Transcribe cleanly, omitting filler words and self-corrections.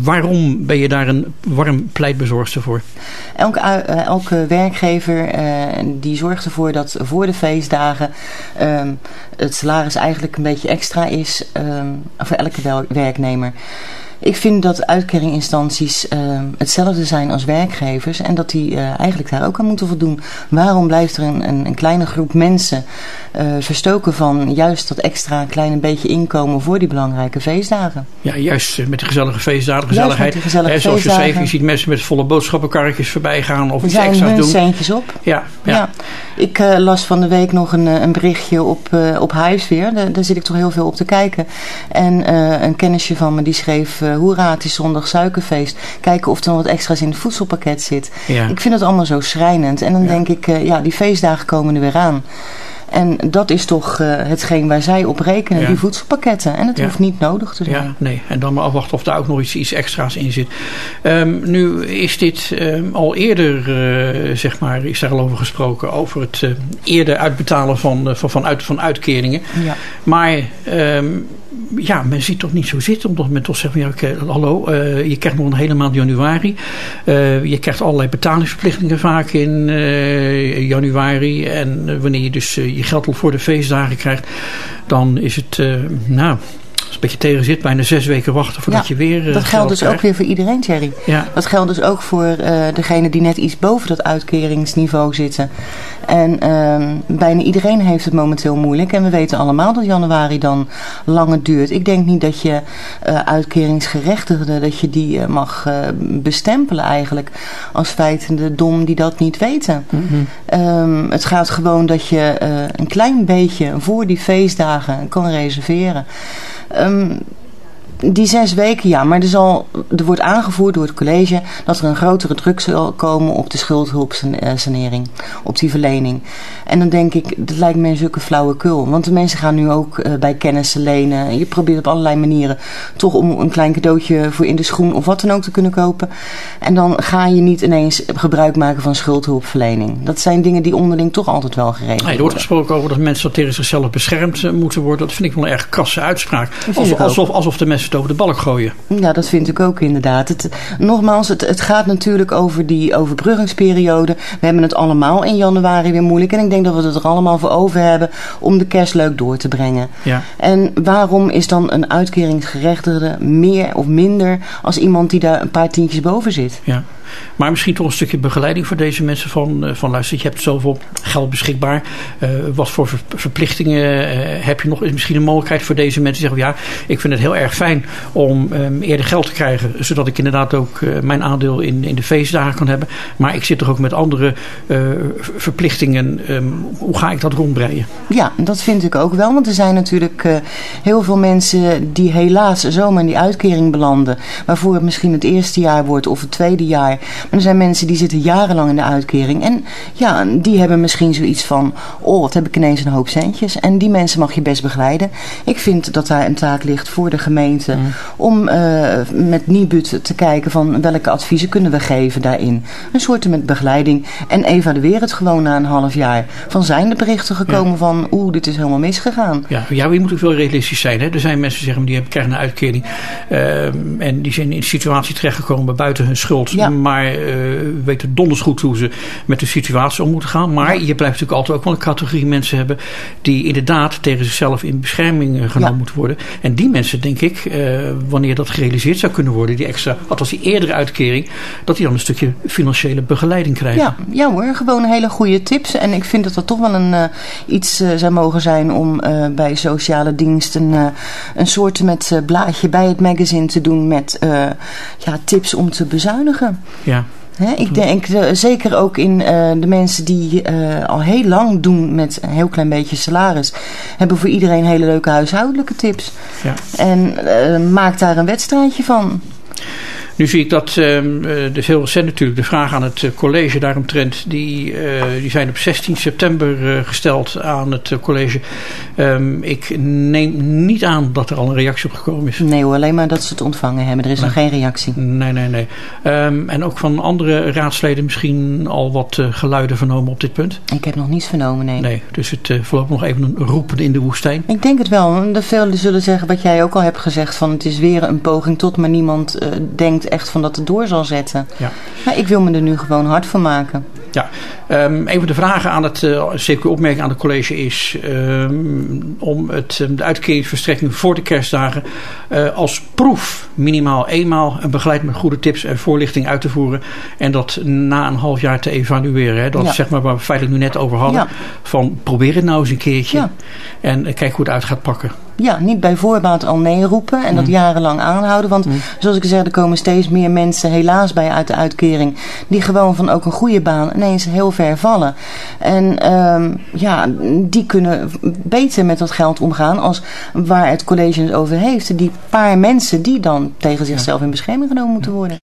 Waarom ben je daar een warm pleitbezorgster voor? Elke werkgever die zorgt ervoor dat voor de feestdagen het salaris eigenlijk een beetje extra is voor elke werknemer. Ik vind dat uitkeringinstanties hetzelfde zijn als werkgevers en dat die eigenlijk daar ook aan moeten voldoen. Waarom blijft er een kleine groep mensen verstoken van juist dat extra kleine beetje inkomen voor die belangrijke feestdagen? Ja, juist met de gezellige feestdagen, gezelligheid. Zoals je zei, je ziet mensen met volle boodschappenkarretjes voorbij gaan of iets extra's doen. Er zijn hun centjes op. Ja. Ik las van de week nog een berichtje op Huisweer. Daar zit ik toch heel veel op te kijken. En een kennisje van me die schreef, hoera, het is zondag suikerfeest. Kijken of er nog wat extra's in het voedselpakket zit. Ja. Ik vind het allemaal zo schrijnend. En dan denk ik, die feestdagen komen er weer aan. En dat is toch hetgeen waar zij op rekenen, die voedselpakketten. En het hoeft niet nodig te zijn. Ja, nee. En dan maar afwachten of daar ook nog iets extra's in zit. Nu is dit al eerder, is daar al over gesproken. Over het eerder uitbetalen van uitkeringen. Ja. Maar men ziet toch niet zo zitten. Omdat men toch zegt, je krijgt nog een hele maand januari. Je krijgt allerlei betalingsverplichtingen vaak in januari. En wanneer je dus je geld al voor de feestdagen krijgt, dan is het, als een beetje tegen zit, bijna 6 weken wachten voordat je weer dat geldt dus krijgt. ook weer voor iedereen, Thierry. Ja. Dat geldt dus ook voor degene die net iets boven dat uitkeringsniveau zitten. En bijna iedereen heeft het momenteel moeilijk. En we weten allemaal dat januari dan langer duurt. Ik denk niet dat je uitkeringsgerechtigden, dat je die mag bestempelen eigenlijk als feitende dom die dat niet weten. Mm-hmm. Het gaat gewoon dat je een klein beetje voor die feestdagen kan reserveren. Die 6 weken, maar er wordt aangevoerd door het college dat er een grotere druk zal komen op de schuldhulpsanering, op die verlening. En dan denk ik, dat lijkt me een zulke flauwekul. Want de mensen gaan nu ook bij kennissen lenen. Je probeert op allerlei manieren toch om een klein cadeautje voor in de schoen of wat dan ook te kunnen kopen. En dan ga je niet ineens gebruik maken van schuldhulpverlening. Dat zijn dingen die onderling toch altijd wel geregeld worden. Er wordt gesproken over dat mensen tegen zichzelf beschermd moeten worden. Dat vind ik wel een erg krasse uitspraak. Alsof de mensen over de balk gooien. Ja, dat vind ik ook inderdaad. Nogmaals, het gaat natuurlijk over die overbruggingsperiode. We hebben het allemaal in januari weer moeilijk. En ik denk dat we het er allemaal voor over hebben om de kerst leuk door te brengen. Ja. En waarom is dan een uitkeringsgerechtigde meer of minder als iemand die daar een paar tientjes boven zit? Ja. Maar misschien toch een stukje begeleiding voor deze mensen van luister, je hebt zoveel geld beschikbaar. Wat voor verplichtingen heb je nog? Is misschien een mogelijkheid voor deze mensen die zeggen, ik vind het heel erg fijn om eerder geld te krijgen, zodat ik inderdaad ook mijn aandeel in de feestdagen kan hebben. Maar ik zit toch ook met andere verplichtingen. Hoe ga ik dat rondbreien? Ja, dat vind ik ook wel. Want er zijn natuurlijk heel veel mensen die helaas zomaar in die uitkering belanden. Waarvoor het misschien het eerste jaar wordt of het tweede jaar. Maar er zijn mensen die zitten jarenlang in de uitkering. En ja, die hebben misschien zoiets van, wat heb ik ineens een hoop centjes. En die mensen mag je best begeleiden. Ik vind dat daar een taak ligt voor de gemeente. Om met Nibud te kijken van welke adviezen kunnen we geven daarin. Een soort met begeleiding. En evalueer het gewoon na een half jaar. Van zijn de berichten gekomen van, dit is helemaal misgegaan. Ja, je moet ook wel realistisch zijn. Hè? Er zijn mensen die zeggen, die krijgen een uitkering. En die zijn in een situatie terechtgekomen buiten hun schuld. Ja. Maar weten donders goed hoe ze met de situatie om moeten gaan. Maar je blijft natuurlijk altijd ook wel een categorie mensen hebben die inderdaad tegen zichzelf in bescherming genomen moeten worden. En die mensen, denk ik, wanneer dat gerealiseerd zou kunnen worden, die extra, althans die eerdere uitkering, dat die dan een stukje financiële begeleiding krijgen. Ja hoor, gewoon hele goede tips. En ik vind dat dat toch wel iets zou mogen zijn om bij sociale diensten een soort met blaadje bij het magazine te doen met tips om te bezuinigen. Ja. Ik denk zeker ook in de mensen die al heel lang doen met een heel klein beetje salaris, hebben voor iedereen hele leuke huishoudelijke tips. Ja. En maak daar een wedstrijdje van. Nu zie ik dat dus heel recent natuurlijk de vraag aan het college daaromtrent, die zijn op 16 september gesteld aan het college. Ik neem niet aan dat er al een reactie op gekomen is. Nee hoor, alleen maar dat ze het ontvangen hebben. Er is nog geen reactie. Nee. En ook van andere raadsleden misschien al wat geluiden vernomen op dit punt? Ik heb nog niets vernomen, nee. Nee, dus het voorlopig nog even een roepen in de woestijn? Ik denk het wel. De velen zullen zeggen wat jij ook al hebt gezegd, van het is weer een poging tot, maar niemand denkt echt van dat het door zal zetten. Ja. Maar ik wil me er nu gewoon hard van maken. Ja, een van de vragen aan het CQ-opmerking aan het college is om de uitkeringsverstrekking voor de kerstdagen als proef minimaal eenmaal en begeleid met goede tips en voorlichting uit te voeren en dat na een half jaar te evalueren. Hè? Dat is zeg maar waar we feitelijk nu net over hadden. Ja. Van probeer het nou eens een keertje en kijk hoe het uit gaat pakken. Ja, niet bij voorbaat al nee roepen en dat jarenlang aanhouden. Want zoals ik zeg, er komen steeds meer mensen helaas bij uit de uitkering die gewoon van ook een goede baan ineens heel ver vallen. En die kunnen beter met dat geld omgaan als waar het college het over heeft. Die paar mensen die dan tegen zichzelf in bescherming genomen moeten worden.